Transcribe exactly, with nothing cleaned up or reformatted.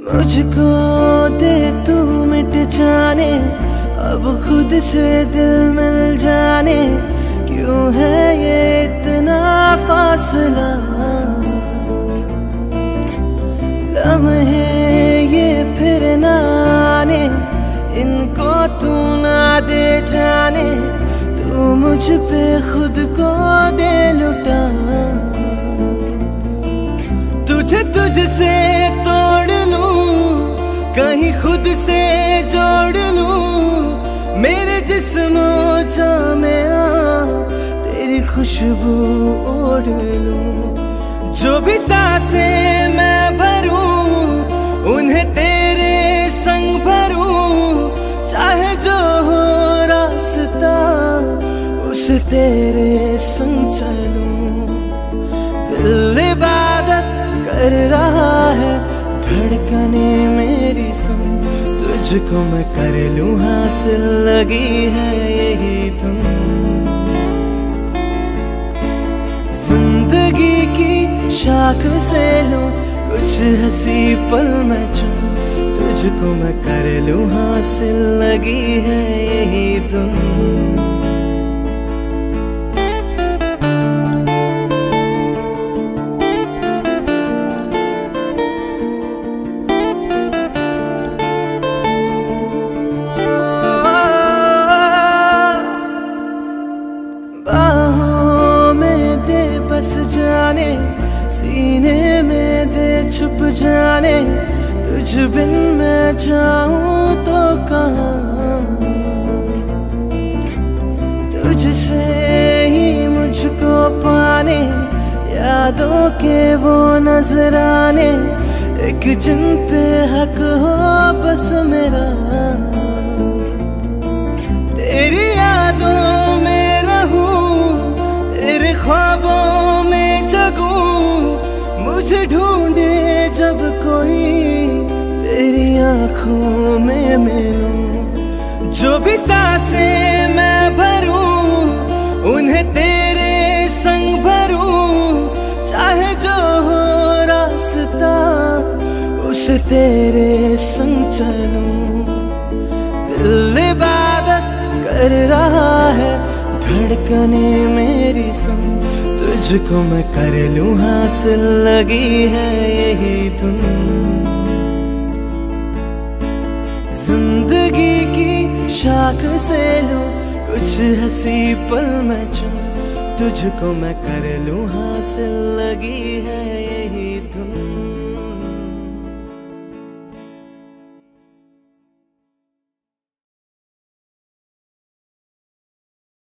मुझको दे तू मिट जाने, अब खुद से दिल मिल जाने। क्यों है ये इतना फासला, लम्हे ये फिर ना आने, इनको तू ना दे जाने। तू मुझ पे खुद को दे लुटा, तुझे तुझसे तोड़ लूं, कहीं खुद से जोड़ लूं। मेरे जिस्म जान में आ तेरी खुशबू ओढ़ लूं। जो भी सांसें मैं भरूं उन्हें तेरे संग भरूं। चाहे जो हो रास्ता उसे तेरे संग चलूं। दिल इबादत कर रहा है, धड़कने मेरी सुन। तुझको मैं कर लूं हासिल, लगी है यही धुन। जिंदगी की शाख से लूं कुछ हंसी पल मैं चुन। तुझको मैं कर लूं हासिल, लगी है यही धुन। बस जाने, सीने में दे छुप जाने। तुझ बिन मैं जाऊं तो कहाँ, तुझसे ही मुझको पाने। यादों के वो नजराने, एक जिन पे हक हो बस मेरा। तेरी यादों में रहूं, तेरे ख्वाबों में जगूं। मुझे ढूंढे जब कोई तेरी आंखों में मिलूं। जो भी सांसें मैं भरूं उन्हें तेरे संग भरूं। चाहे जो हो रास्ता उसे तेरे संग चलूं। दिल इबादत कर रहा है, धड़कने मेरी सुन। तुझको मैं कर लूं हासिल, लगी है यही धुन। जिंदगी की शाख से लूं कुछ हंसी पल मैं चुन। तुझको मैं कर लूं हासिल, लगी है यही धुन।